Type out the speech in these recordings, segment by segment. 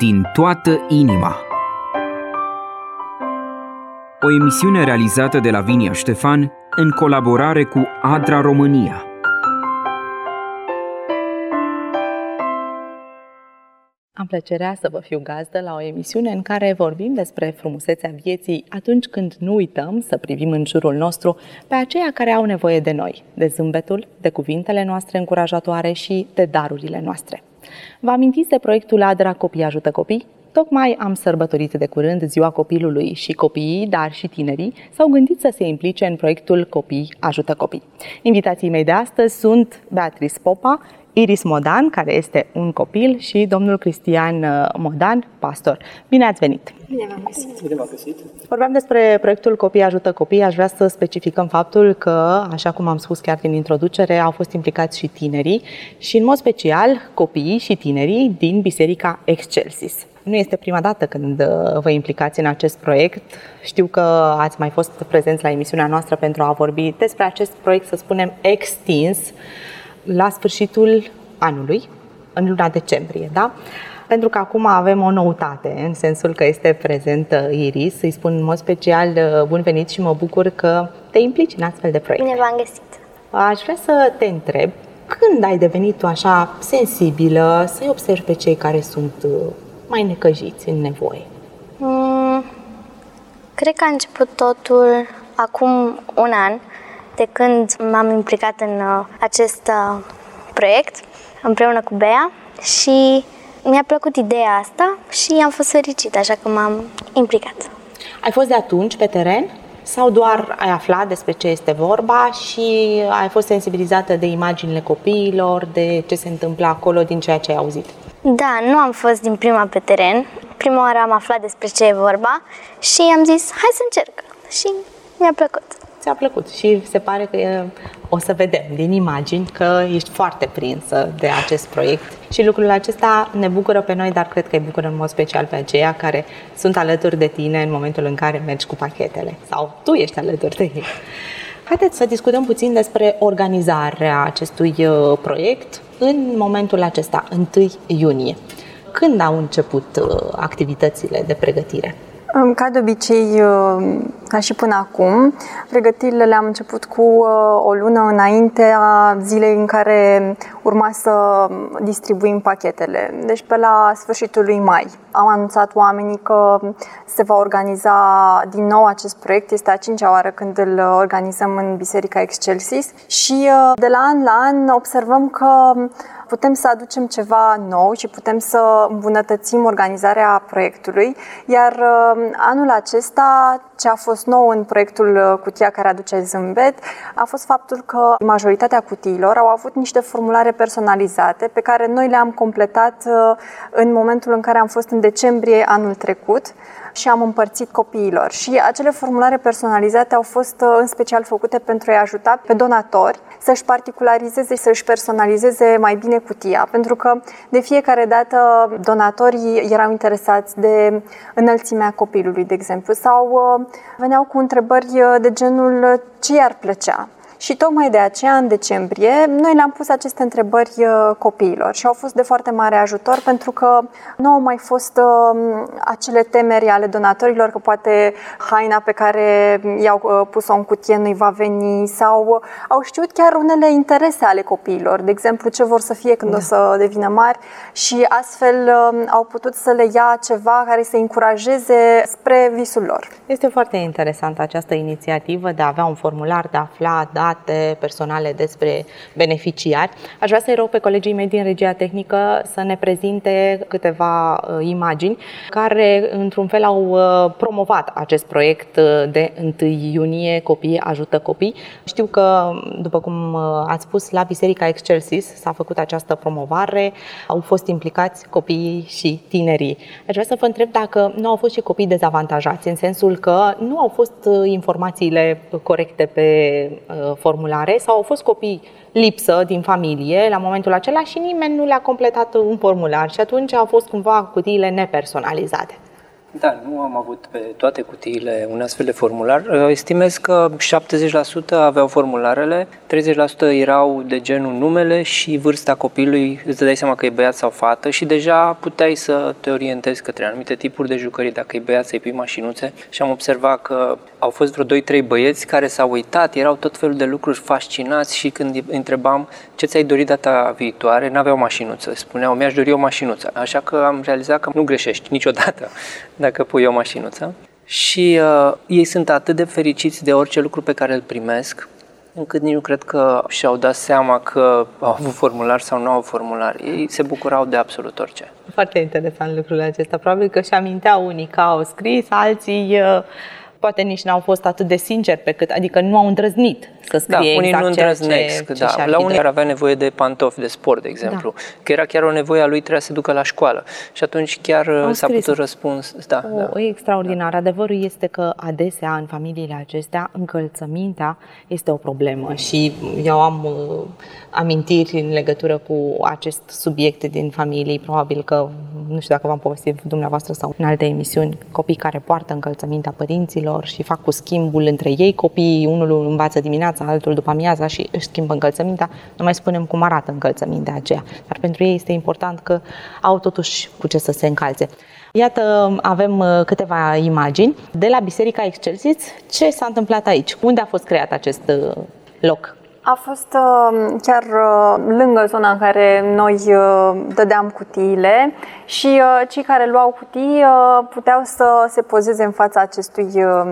Din toată inima. O emisiune realizată de Lavinia Ștefan în colaborare cu ADRA România. Am plăcerea să vă fiu gazdă la o emisiune în care vorbim despre frumusețea vieții atunci când nu uităm să privim în jurul nostru pe aceia care au nevoie de noi, de zâmbetul, de cuvintele noastre încurajatoare și de darurile noastre. Vă amintiți de proiectul ADRA Copii ajută copii? Tocmai am sărbătorit de curând Ziua Copilului și copiii, dar și tinerii, s-au gândit să se implice în proiectul Copii ajută copii. Invitații mei de astăzi sunt Beatrice Popa, Iris Modan, care este un copil, și domnul Cristian Modan, pastor. Bine ați venit! Bine v-am găsit! Bine v-am găsit! Vorbeam despre proiectul Copii ajută copii. Aș vrea să specificăm faptul că, așa cum am spus chiar din introducere, au fost implicați și tinerii și, în mod special, copiii și tinerii din Biserica Excelsis. Nu este prima dată când vă implicați în acest proiect. Știu că ați mai fost prezenți la emisiunea noastră pentru a vorbi despre acest proiect, să spunem, extins, la sfârșitul anului, în luna decembrie, da? Pentru că acum avem o noutate, în sensul că este prezentă Iris. Îi spun în mod special bun venit și mă bucur că te implici în astfel de proiecte. Bine v-am găsit! Aș vrea să te întreb, când ai devenit tu așa sensibilă să-i observi pe cei care sunt mai necăjiți, în nevoie? Cred că a început totul acum un an, de când m-am implicat în acest proiect împreună cu Bea și mi-a plăcut ideea asta și am fost fericită, așa că m-am implicat. Ai fost de atunci pe teren sau doar ai aflat despre ce este vorba și ai fost sensibilizată de imaginile copiilor, de ce se întâmplă acolo, din ceea ce ai auzit? Da, nu am fost din prima pe teren. Prima oară am aflat despre ce e vorba și am zis, hai să încerc. Și mi-a plăcut. Ți-a plăcut și se pare că o să vedem din imagini că ești foarte prinsă de acest proiect și lucrul acesta ne bucură pe noi, dar cred că îi bucură în mod special pe aceia care sunt alături de tine în momentul în care mergi cu pachetele sau tu ești alături de ei. Haideți să discutăm puțin despre organizarea acestui proiect în momentul acesta, 1 iunie. Când au început activitățile de pregătire? Ca de obicei, ca și până acum, pregătirile le-am început cu o lună înaintea zilei în care urma să distribuim pachetele, deci pe la sfârșitul lui mai. Am anunțat oamenii că se va organiza din nou acest proiect, este a 5-a oară când îl organizăm în Biserica Excelsis și de la an la an observăm că putem să aducem ceva nou și putem să îmbunătățim organizarea proiectului, iar anul acesta, ce a fost nou în proiectul Cutia care aduce zâmbet, a fost faptul că majoritatea cutiilor au avut niște formulare personalizate pe care noi le-am completat în momentul în care am fost în decembrie anul trecut și am împărțit copiilor. Și acele formulare personalizate au fost în special făcute pentru a-i ajuta pe donatori să-și particularizeze, să-și personalizeze mai bine cutia. Pentru că de fiecare dată donatorii erau interesați de înălțimea copilului, de exemplu, sau veneau cu întrebări de genul ce i-ar plăcea. Și tocmai de aceea, în decembrie, noi le-am pus aceste întrebări copiilor și au fost de foarte mare ajutor pentru că nu au mai fost acele temeri ale donatorilor că poate haina pe care i-au pus-o în cutie nu-i va veni sau au știut chiar unele interese ale copiilor, de exemplu ce vor să fie când o să devină mari și astfel au putut să le ia ceva care să încurajeze spre visul lor. Este foarte interesantă această inițiativă de a avea un formular, de a afla date personale despre beneficiari. Aș vrea să-i rog pe colegii mei din regia tehnică să ne prezinte câteva imagini care, într-un fel, au promovat acest proiect de 1 iunie, Copii ajută copii. Știu că, după cum ați spus, la Biserica Excelsis s-a făcut această promovare, au fost implicați copiii și tinerii. Aș vrea să vă întreb dacă nu au fost și copii dezavantajați, în sensul că nu au fost informațiile corecte pe formulare sau au fost copii lipsă din familie la momentul acela și nimeni nu le-a completat un formular și atunci au fost cumva cutiile nepersonalizate. Da, nu am avut pe toate cutiile un astfel de formular. Estimez că 70% aveau formularele, 30% erau de genul numele și vârsta copilului, îți dai seama că e băiat sau fată și deja puteai să te orientezi către anumite tipuri de jucării, dacă e băiat să-i pui mașinuțe. Și am observat că au fost vreo 2-3 băieți care s-au uitat, erau tot felul de lucruri fascinați și când îi întrebam ce ți-ai dorit data viitoare, n-aveau mașinuță. Spuneau, mi-aș dori o mașinuță. Așa că am realizat că nu greșești niciodată dacă pui o mașinuță. Și ei sunt atât de fericiți de orice lucru pe care îl primesc, încât nici nu cred că și-au dat seama că au avut formular sau nu au formular. Ei se bucurau de absolut orice. Foarte interesant lucrul acesta. Probabil că și aminteau unii că au scris, alții poate nici n-au fost atât de sinceri pe cât, adică nu au îndrăznit să scrie unii exact nu îndrăznesc, ce La unii ar avea nevoie de pantofi de sport, de exemplu, că era chiar o nevoie a lui, trebuia să se ducă la școală. Și atunci chiar s-a putut răspuns. E extraordinar. Adevărul este că adesea în familiile acestea încălțămintea este o problemă și eu am amintiri în legătură cu acest subiect din familii. Probabil că, nu știu dacă v-am povestit dumneavoastră sau în alte emisiuni, copii care poartă încălțămintea părinților și fac cu schimbul între ei. Copiii, unul învață dimineața, altul după amiaza și își schimbă încălțămintea. Nu mai spunem cum arată încălțămintea aceea. Dar pentru ei este important că au totuși cu ce să se încalțe. Iată, avem câteva imagini de la Biserica Excelsis. Ce s-a întâmplat aici? Unde a fost creat acest loc? A fost chiar lângă zona în care noi dădeam cutiile și cei care luau cutii puteau să se pozeze în fața acestui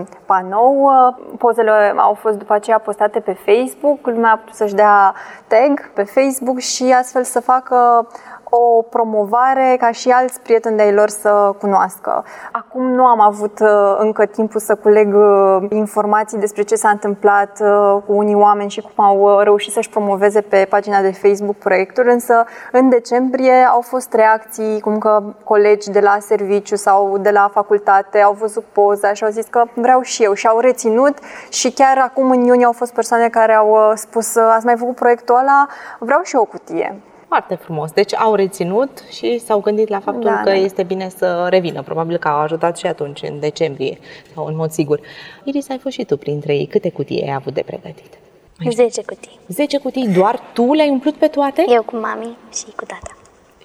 panou. Pozele au fost după aceea postate pe Facebook, lumea a putut să-și dea tag pe Facebook și astfel să facă o promovare ca și alți prieteni de-ai lor să cunoască. Acum nu am avut încă timpul să culeg informații despre ce s-a întâmplat cu unii oameni și cum au reușit să-și promoveze pe pagina de Facebook proiectul, însă în decembrie au fost reacții cum că colegi de la serviciu sau de la facultate au văzut poza și au zis că vreau și eu și au reținut și chiar acum în iunie au fost persoane care au spus ați mai făcut proiectul ăla, vreau și eu o cutie. Foarte frumos. Deci au reținut și s-au gândit la faptul că este bine să revină. Probabil că au ajutat și atunci, în decembrie, sau în mod sigur. Iris, ai fost și tu printre ei. Câte cutii ai avut de pregătit? 10 cutii. 10 cutii? Doar tu le-ai umplut pe toate? Eu cu mami și cu tata.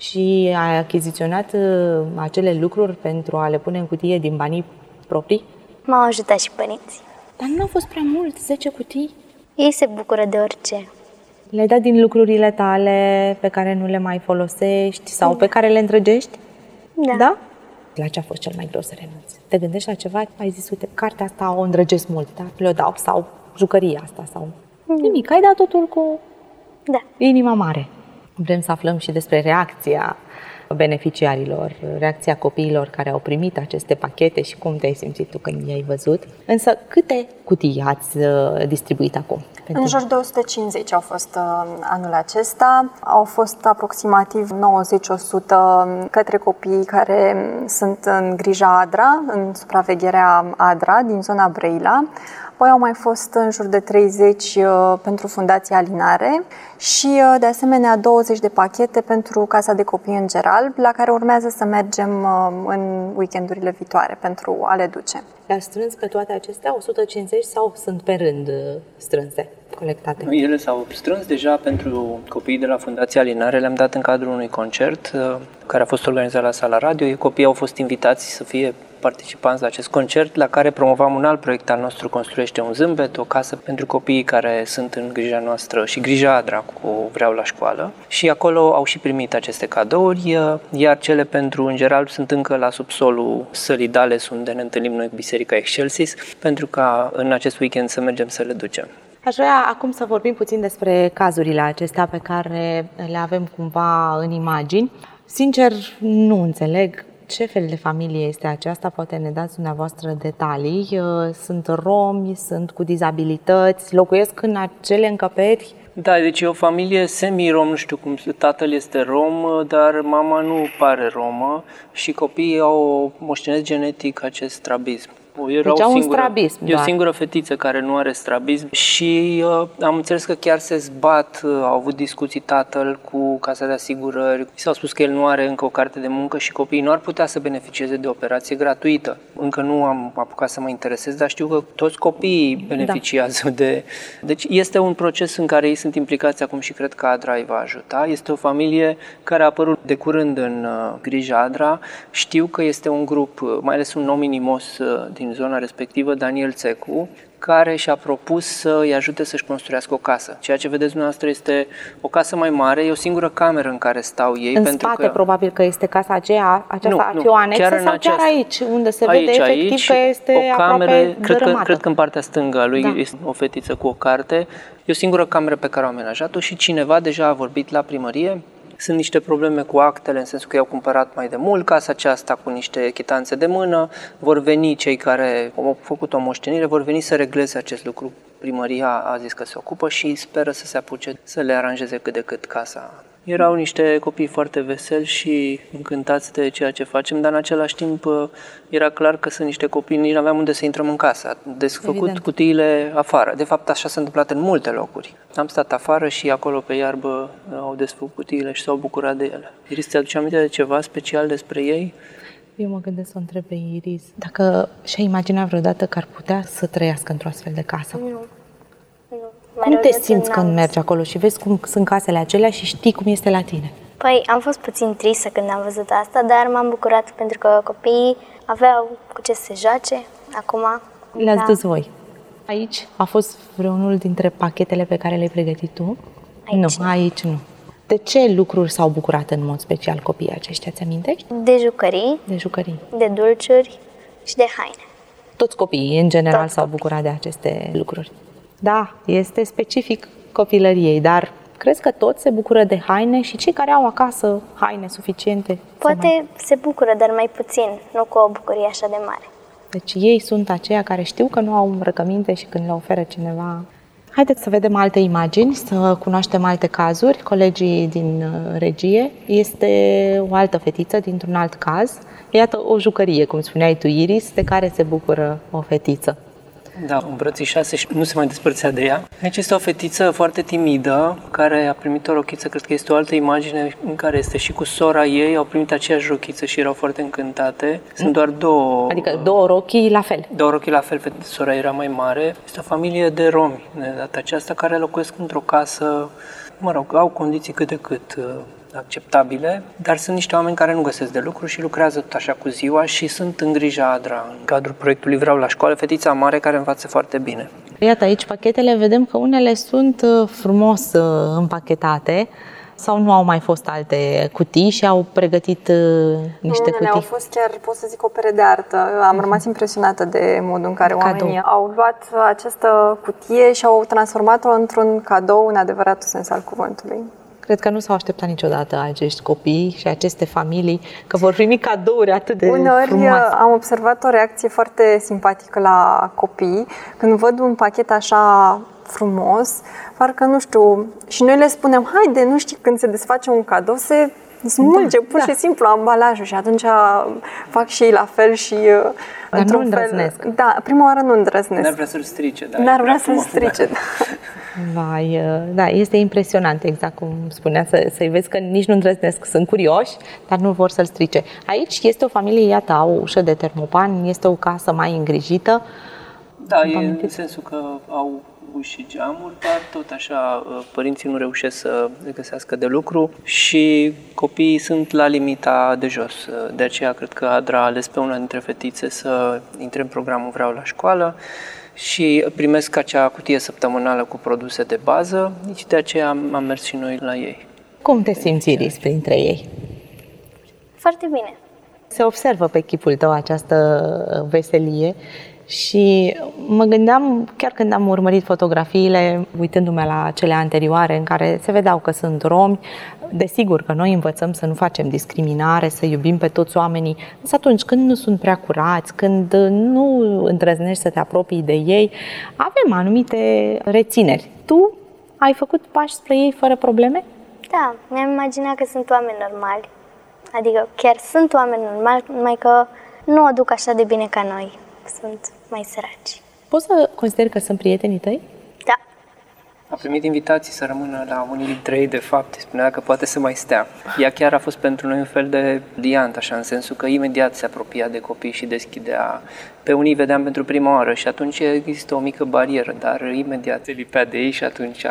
Și ai achiziționat acele lucruri pentru a le pune în cutie din banii proprii? M-au ajutat și părinții. Dar nu au fost prea mult, 10 cutii? Ei se bucură de orice. Le-ai dat din lucrurile tale pe care nu le mai folosești sau pe care le îndrăgești? Da. La ce a fost cel mai greu să renunți? Te gândești la ceva? Ai zis, uite, cartea asta o îndrăgesc mult, da? Le-o dau. Sau jucăria asta sau... Nimic, ai dat totul cu inima mare. Vrem să aflăm și despre reacția beneficiarilor, reacția copiilor care au primit aceste pachete și cum te-ai simțit tu când i-ai văzut. Însă câte cutii ați distribuit acum? În jur de 150 au fost anul acesta. Au fost aproximativ 90-100 către copiii care sunt în grija ADRA, în supravegherea ADRA din zona Brăila. Apoi au mai fost în jur de 30 pentru Fundația Alinare și de asemenea 20 de pachete pentru Casa de Copii Înger Alb, la care urmează să mergem în weekendurile viitoare pentru a le duce. Le-ați strâns pe toate acestea 150 sau sunt pe rând strânse, colectate? Ele s-au strâns deja pentru copiii de la Fundația Alinare, le-am dat în cadrul unui concert care a fost organizat la Sala Radio. Copiii au fost invitați să fie participanți la acest concert, la care promovam un alt proiect al nostru, Construiește un zâmbet, o casă pentru copiii care sunt în grija noastră și grija ADRA cu Vreau la școală. Și acolo au și primit aceste cadouri, iar cele pentru Înger Alb sunt încă la subsolul sălii Dales, unde ne întâlnim noi cu Biserica Excelsis, pentru ca în acest weekend să mergem să le ducem. Aș vrea acum să vorbim puțin despre cazurile acestea pe care le avem cumva în imagini. Sincer, nu înțeleg ce fel de familie este aceasta, poate ne dați dumneavoastră detalii. Sunt romi, sunt cu dizabilități, locuiesc în acele încăperi? Da, deci e o familie semi-rom, nu știu cum, tatăl este rom, dar mama nu pare romă și copiii au moștenesc genetic acest strabism. Deci un strabism. E o singură fetiță care nu are strabism și am înțeles că chiar se zbat, au avut discuții tatăl cu casa de asigurări. S-au spus că el nu are încă o carte de muncă și copiii nu ar putea să beneficieze de operație gratuită. Încă nu am apucat să mă interesez, dar știu că toți copiii beneficiază de... Deci este un proces în care ei sunt implicați acum și cred că ADRA îi va ajuta. Este o familie care a apărut de curând în Grija ADRA. Știu că este un grup, mai ales un om inimos din zona respectivă, Daniel Țecu, care și-a propus să îi ajute să-și construiască o casă. Ceea ce vedeți dumneavoastră este o casă mai mare, e o singură cameră în care stau ei. În spate probabil că este casa aceasta ar fi o anexă sau chiar aici, unde se vede efectiv că este o cameră, aproape dărâmată. Cred că în partea stângă a lui este o fetiță cu o carte. E o singură cameră pe care au amenajat-o și cineva deja a vorbit la primărie. Sunt niște probleme cu actele, în sensul că i-au cumpărat mai de mult casa aceasta cu niște chitanțe de mână. Vor veni cei care au făcut o moștenire, vor veni să regleze acest lucru. Primăria a zis că se ocupă și speră să se apuce să le aranjeze cât de cât casa. Erau niște copii foarte veseli și încântați de ceea ce facem, dar în același timp era clar că sunt niște copii, nici nu aveam unde să intrăm în casă. Desfăcut cutiile afară. De fapt, așa s-a întâmplat în multe locuri. Am stat afară și acolo pe iarbă au desfăcut cutiile și s-au bucurat de ele. Iris, ți-aduce aminte de ceva special despre ei? Eu mă gândesc să o întreb pe Iris dacă și-a imaginat vreodată că ar putea să trăiască într-o astfel de casă. Nu. Cum te simți când mergi acolo și vezi cum sunt casele acelea și știi cum este la tine? Păi, am fost puțin tristă când am văzut asta, dar m-am bucurat pentru că copiii aveau cu ce să se joace. Acum... Le-ați dus voi. Aici a fost vreunul dintre pachetele pe care le-ai pregătit tu? Aici nu. De ce lucruri s-au bucurat în mod special copiii aceștia, ți amintești? De jucării. De jucării. De dulciuri și de haine. Toți copiii, în general, s-au bucurat de aceste lucruri. Da, este specific copilăriei, dar crezi că toți se bucură de haine și cei care au acasă haine suficiente? Poate se bucură, dar mai puțin, nu cu o bucurie așa de mare. Deci ei sunt aceia care știu că nu au îmbrăcăminte și când le oferă cineva... Haideți să vedem alte imagini, să cunoaștem alte cazuri. Colegii din regie, este o altă fetiță dintr-un alt caz. Iată o jucărie, cum spuneai tu, Iris, de care se bucură o fetiță. Da, îmbrățișase și nu se mai despărțea de ea. Aici este o fetiță foarte timidă, care a primit o rochiță, cred că este o altă imagine în care este și cu sora ei, au primit aceeași rochiță și erau foarte încântate. Sunt doar două... Adică două rochii la fel. Două rochii la fel, sora era mai mare. Este o familie de romi, de data aceasta, care locuiesc într-o casă, mă rog, au condiții cât de cât acceptabile, dar sunt niște oameni care nu găsesc de lucru și lucrează tot așa cu ziua și sunt în grija ADRA. În cadrul proiectului Vreau la școală, fetița mare care învață foarte bine. Iată aici pachetele, vedem că unele sunt frumos împachetate sau nu au mai fost alte cutii și au pregătit niște cutii? Au fost chiar, pot să zic, opere de artă. Am rămas impresionată de modul în care oamenii au luat această cutie și au transformat-o într-un cadou în adevăratul sens al cuvântului. Cred că nu s-au așteptat niciodată acești copii și aceste familii că vor primi cadouri atât de frumoase. Uneori am observat o reacție foarte simpatică la copii când văd un pachet așa frumos, parcă nu știu, și noi le spunem, haide, nu știi, când se desface un cadou, se smulge pur și simplu ambalajul și atunci fac și ei la fel și dar nu îndrăznesc. Da, prima oară nu îndrăznesc. N-ar vrea să-l strice. N-ar vrea să-l strice, da. Vai, da, este impresionant, exact cum spunea, să-i vezi că nici nu îndrăznesc, sunt curioși, dar nu vor să-l strice. Aici este o familie, iată, au o ușă de termopan, este o casă mai îngrijită. Da, e în sensul că au uși și geamuri, dar tot așa părinții nu reușesc să găsească de lucru și copiii sunt la limita de jos. De aceea cred că ADRA a ales pe una dintre fetițe să intre în programul Vreau la școală și primesc acea cutie săptămânală cu produse de bază, nici de aceea am mers și noi la ei. Cum te simți, Iris, printre ei? Foarte bine. Se observă pe chipul tău această veselie și mă gândeam, chiar când am urmărit fotografiile, uitându-mă la cele anterioare în care se vedeau că sunt romi, desigur că noi învățăm să nu facem discriminare, să iubim pe toți oamenii, însă atunci când nu sunt prea curați, când nu îndrăznești să te apropii de ei, avem anumite rețineri. Tu ai făcut pași spre ei fără probleme? Da, mi-am imaginat că sunt oameni normali, adică chiar sunt oameni normali, numai că nu o duc așa de bine ca noi. sunt mai săraci. Poți să consideri că sunt prietenii tăi? Da. A primit invitații să rămână la unii dintre ei, de fapt, îi spunea că poate să mai stea. Ea chiar a fost pentru noi un fel de liant, așa, în sensul că imediat se apropia de copii și deschidea. Pe unii vedeam pentru prima oară și atunci există o mică barieră, dar imediat se lipea de ei și atunci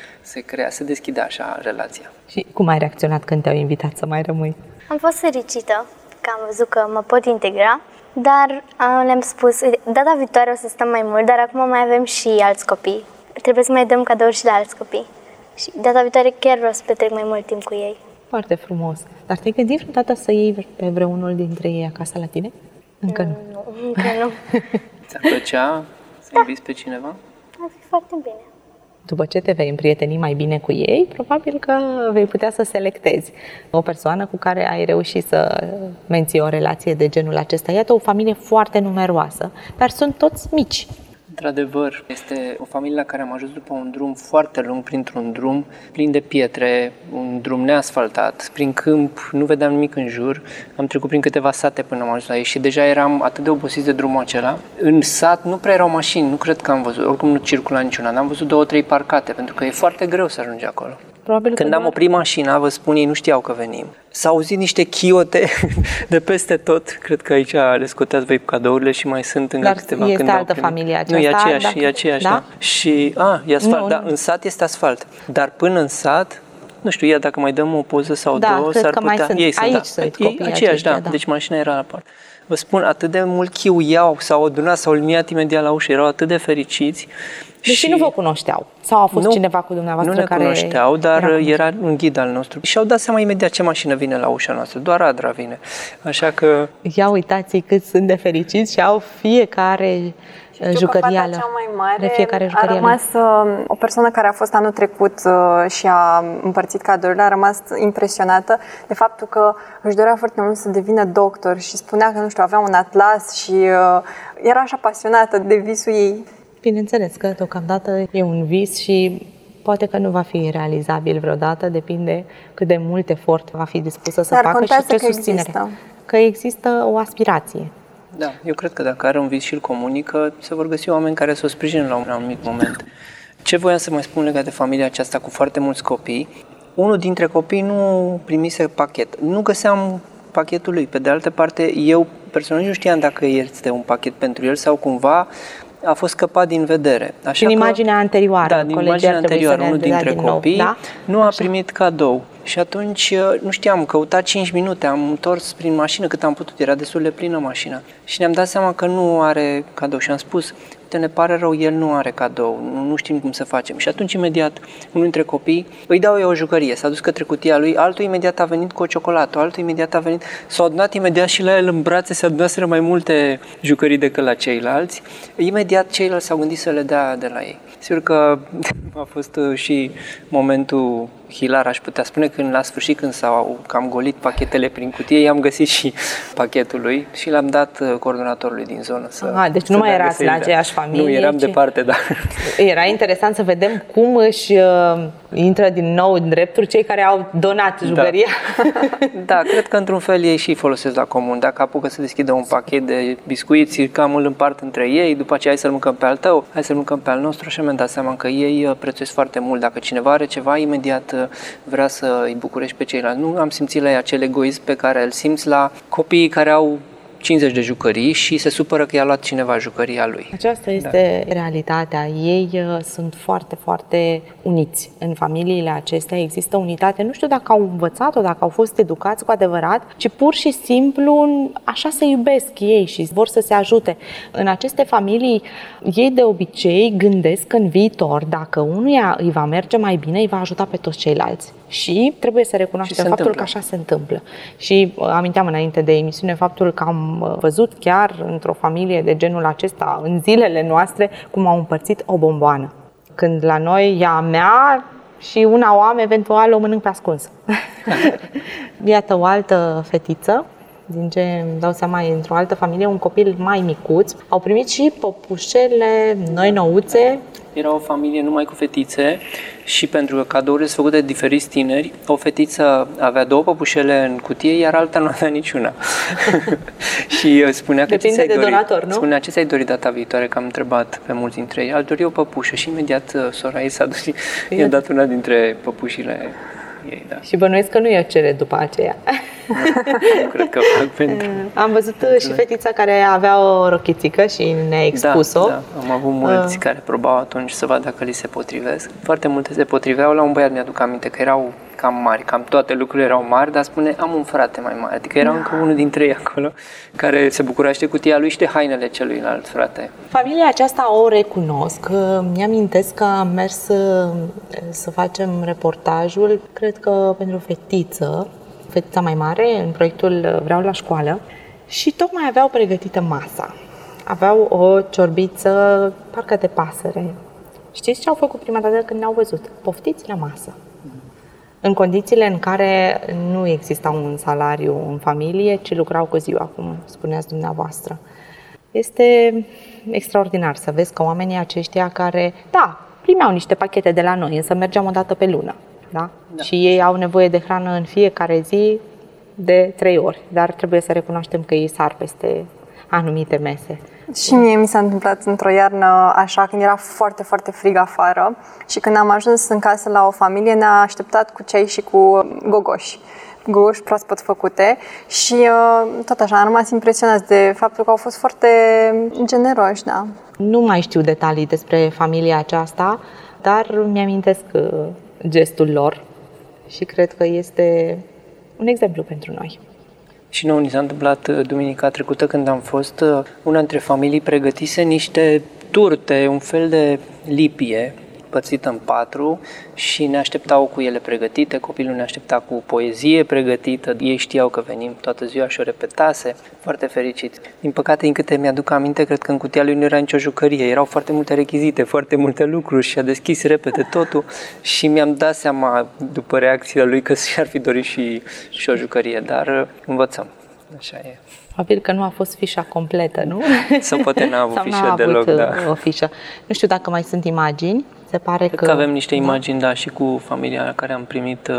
se deschidea așa relația. Și cum ai reacționat când te-au invitat să mai rămâi? Am fost fericită că am văzut că mă pot integra, dar le-am spus, data viitoare o să stăm mai mult, dar acum mai avem și alți copii. Trebuie să mai dăm cadouri și la alți copii. Și data viitoare chiar vreau să petrec mai mult timp cu ei. Foarte frumos. Dar te-ai gândit vreodată să iei pe vreunul dintre ei acasă la tine? Încă nu. Încă nu. Ți-ar plăcea să inviți pe cineva? Ar fi foarte bine. După ce te vei împrieteni mai bine cu ei, probabil că vei putea să selectezi o persoană cu care ai reușit să menții o relație de genul acesta. Iată, o familie foarte numeroasă, dar sunt toți mici. Într-adevăr, este o familie la care am ajuns după un drum foarte lung, printr-un drum plin de pietre, un drum neasfaltat, prin câmp, nu vedeam nimic în jur. Am trecut prin câteva sate până am ajuns la ei și deja eram atât de obosiți de drumul acela. În sat nu prea erau mașini, nu cred că am văzut, oricum nu circula niciuna, am văzut 2-3 parcate, pentru că e foarte greu să ajungi acolo. Probabil Când am oprit mașina, vă spun, ei nu știau că venim. S-au auzit niște chiote de peste tot. Cred că aici le scoteați voi cadourile și mai sunt încă câteva. Este când altă familie aceasta? Nu, e aceeași, da? Și, e asfalt, da, în sat este asfalt. Dar până în sat, nu știu, dacă mai dăm o poză sau două, cred s-ar că putea. Mai sunt. Ei sunt, aici sunt copiii aceiași, aceștia, da. Deci mașina era la parte. Vă spun, atât de mult chiuiau, s-au adunat, s-au liniat imediat la ușă, erau atât de fericiți. Deci nu vă cunoșteau? Sau a fost cineva cu dumneavoastră care... Nu ne cunoșteau, dar era un ghid al nostru. Și au dat seama imediat ce mașină vine la ușa noastră, doar Adra vine. Așa că... Ia uitați cât sunt de fericiți și au fiecare jucăria cea mai mare de fiecare jucărie. A rămas o persoană care a fost anul trecut și a împărțit cadourile, a rămas impresionată de faptul că își dorea foarte mult să devină doctor și spunea că, nu știu, avea un atlas și era așa pasionată de visul ei. Bineînțeles că deocamdată e un vis și poate că nu va fi realizabil vreodată, depinde cât de mult efort va fi dispusă să facă și ce susținere. Există. Că există o aspirație. Da, eu cred că dacă are un vis și îl comunică, se vor găsi oameni care să o sprijine la un anumit moment. Ce voiam să mai spun legat de familia aceasta cu foarte mulți copii? Unul dintre copii nu primise pachet. Nu găseam pachetul lui. Pe de altă parte, eu personal nu știam dacă este un pachet pentru el sau cumva a fost scăpat din vedere. Așa din imaginea anterioară. Da, din imaginea anterioară, unul dintre copii nu a primit cadou. Și atunci, nu știam, am căutat 5 minute, am întors prin mașină cât am putut, era destul de plină mașina. Și ne-am dat seama că nu are cadou și am spus, uite, ne pare rău, el nu are cadou, nu știm cum să facem. Și atunci, imediat, unul dintre copii îi dau eu o jucărie, s-a dus către cutia lui, altul imediat a venit cu o ciocolată, altul imediat a venit, s-a adunat imediat și la el în brațe, se adunaseră mai multe jucării decât la ceilalți. Imediat ceilalți s-au gândit să le dea de la ei. Sigur că a fost și momentul hilar, aș putea spune, când la sfârșit, când s-au cam golit pachetele prin cutie, i-am găsit și pachetul lui și l-am dat coordonatorului din zonă. Deci nu mai erați la aceeași familie? Nu, eram departe, da. Era interesant să vedem cum își intră din nou în drepturi cei care au donat jucăria. Da, cred că într-un fel ei și folosesc la comun. Dacă apucă să deschidă un pachet de biscuiți, cam îl împart între ei, după aceea hai să-l mâncăm pe al tău, hai să-l mâncăm pe al nostru și mi-am dat seama că ei prețuiesc foarte mult. Dacă cineva are ceva, imediat vrea să îi bucurești pe ceilalți. Nu am simțit la ei acel egoism pe care îl simți la copiii care au 50 de jucării și se supără că i-a luat cineva jucăria lui. Aceasta este realitatea. Ei sunt foarte, foarte uniți. În familiile acestea există unitate. Nu știu dacă au învățat-o, dacă au fost educați cu adevărat, ci pur și simplu așa se iubesc ei și vor să se ajute. În aceste familii, ei de obicei gândesc în viitor, dacă unuia îi va merge mai bine, îi va ajuta pe toți ceilalți. Și trebuie să recunoaștem faptul că așa se întâmplă. Și aminteam înainte de emisiune faptul că am văzut chiar într-o familie de genul acesta, în zilele noastre, cum au împărțit o bomboană. Când la noi e a mea și una o am, eventual o mănânc pe ascuns. Iată o altă fetiță din ce îmi dau seama, e într-o altă familie, un copil mai micuț. Au primit și păpușele noi nouțe. Era o familie numai cu fetițe și pentru că cadourile sunt făcute de diferiți tineri, o fetiță avea 2 păpușele în cutie, iar alta nu avea niciuna. Și spunea că depinde de donator, nu? Spunea ce ți-ai dorit data viitoare, că am întrebat pe mulți dintre ei. Aș dori o păpușă și imediat sora ei s-a dus și i-a dat una dintre păpușile ei, da. Și bănuiesc că nu i-o cere după aceea. Nu cred că fac pentru... Am văzut și fetița care avea o rochițică și ne-a expus-o. Da, am avut mulți care probau atunci să vadă dacă li se potrivesc. Foarte multe se potriveau. La un băiat mi-aduc aminte că erau cam mari, cam toate lucrurile erau mari, dar spune, am un frate mai mare. Adică era încă unul dintre ei acolo care se bucura și de cutia lui și de hainele celuilalt frate. Familia aceasta o recunosc. Mi-amintesc că am mers să facem reportajul, cred că pentru fetița mai mare, în proiectul Vreau la școală, și tocmai aveau pregătită masa. Aveau o ciorbiță, parcă de pasăre. Știți ce au făcut prima dată când ne-au văzut? Poftiți la masă. În condițiile în care nu exista un salariu în familie, ci lucrau cu ziua, cum spuneați dumneavoastră. Este extraordinar să vezi că oamenii aceștia care, da, primeau niște pachete de la noi, însă mergeam o dată pe lună. Da? Da. Și ei au nevoie de hrană în fiecare zi de 3 ori, dar trebuie să recunoaștem că ei sar peste anumite mese. Și mie mi s-a întâmplat într-o iarnă așa, când era foarte, foarte frig afară și când am ajuns în casă la o familie, ne-a așteptat cu ceai și cu gogoși proaspăt făcute și tot așa am rămas impresionați de faptul că au fost foarte generoși, da. Nu mai știu detalii despre familia aceasta, dar mi-amintesc gestul lor și cred că este un exemplu pentru noi. Și nouă ni s-a întâmplat duminica trecută când am fost, una dintre familii pregătise niște turte, un fel de lipie împărțită în 4 și ne așteptau cu ele pregătite, copilul ne aștepta cu poezie pregătită, ei știau că venim toată ziua și o repetase, foarte fericiți. Din păcate, din câte mi-aduc aminte, cred că în cutia lui nu era nicio jucărie, erau foarte multe rechizite, foarte multe lucruri și a deschis repede totul și mi-am dat seama după reacția lui că și-ar fi dorit și o jucărie, dar învățăm, așa e. Probabil că nu a fost fișa completă, nu? Sau poate n-a avut fișă deloc, da. O fișă. Nu știu dacă mai sunt imagini. Se pare că avem niște imagini, da, și cu familia la care am primit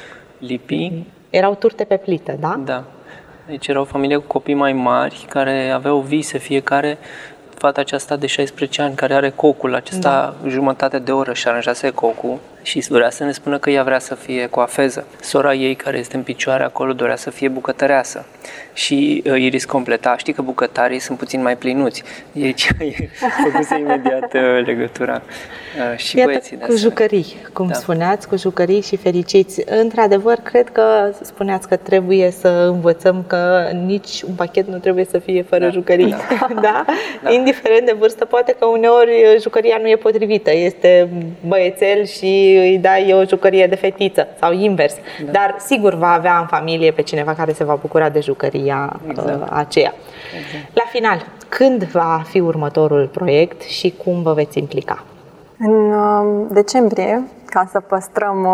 lipii. Erau turte pe plită, da? Da. Deci era o familie cu copii mai mari care aveau vise fiecare. Fata aceasta de 16 ani care are cocul acesta, jumătate de oră și aranjase cocul și vrea să ne spună că ea vrea să fie coafeză. Sora ei, care este în picioare acolo, dorea să fie bucătăreasă. Și Iris completa, știi că bucătarii sunt puțin mai plinuți. Ei făcuse imediat legătura. Și iată, băieții cu jucării, cum spuneați, cu jucării și fericiți. Într-adevăr, cred că spuneați că trebuie să învățăm că nici un pachet nu trebuie să fie fără jucării. Da? Indiferent de vârstă, poate că uneori jucăria nu e potrivită. Este băiețel și îi dai o jucărie de fetiță sau invers. Dar sigur va avea în familie pe cineva care se va bucura de jucăria aceea. La final, când va fi următorul proiect și cum vă veți implica? În decembrie, ca să păstrăm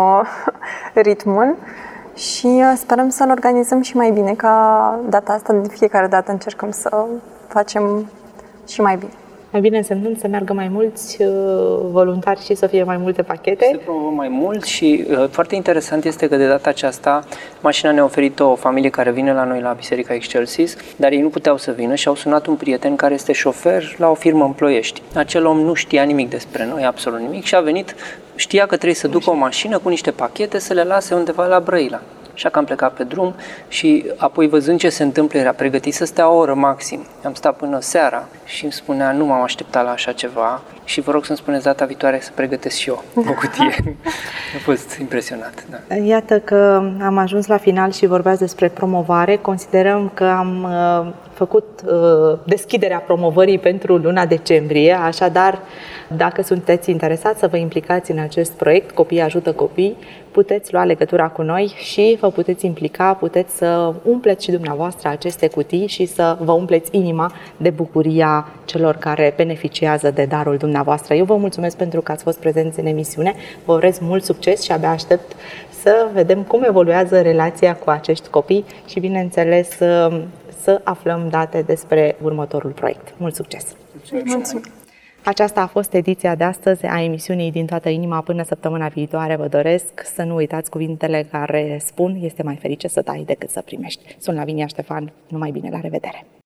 ritmul și sperăm să-l organizăm și mai bine ca data asta. De fiecare dată încercăm să facem și mai bine. Mai bine însemnând să meargă mai mulți voluntari și să fie mai multe pachete. Să promovăm mai mult și foarte interesant este că de data aceasta mașina ne-a oferit o familie care vine la noi la Biserica Excelsis, dar ei nu puteau să vină și au sunat un prieten care este șofer la o firmă în Ploiești. Acel om nu știa nimic despre noi, absolut nimic, și a venit, știa că trebuie să ducă o mașină cu niște pachete să le lase undeva la Brăila. Așa că am plecat pe drum și apoi văzând ce se întâmplă, era pregătit să stea o oră maxim. Am stat până seara și îmi spunea, nu m-am așteptat la așa ceva și vă rog să-mi spuneți data viitoare să pregătesc și eu o cutie. A fost impresionat. Da. Iată că am ajuns la final și vorbeați despre promovare. Considerăm că am făcut deschiderea promovării pentru luna decembrie, așadar, dacă sunteți interesați să vă implicați în acest proiect, Copii ajută copii, puteți lua legătura cu noi și vă puteți implica, puteți să umpleți și dumneavoastră aceste cutii și să vă umpleți inima de bucuria celor care beneficiază de darul dumneavoastră. Eu vă mulțumesc pentru că ați fost prezenți în emisiune, vă urez mult succes și abia aștept să vedem cum evoluează relația cu acești copii și, bineînțeles, să aflăm date despre următorul proiect. Mult succes! Mulțumesc! Aceasta a fost ediția de astăzi a emisiunii Din toată inima. Până săptămâna viitoare vă doresc să nu uitați cuvintele care spun: este mai ferice să dai decât să primești. Sunt Lavinia Ștefan, numai bine, la revedere!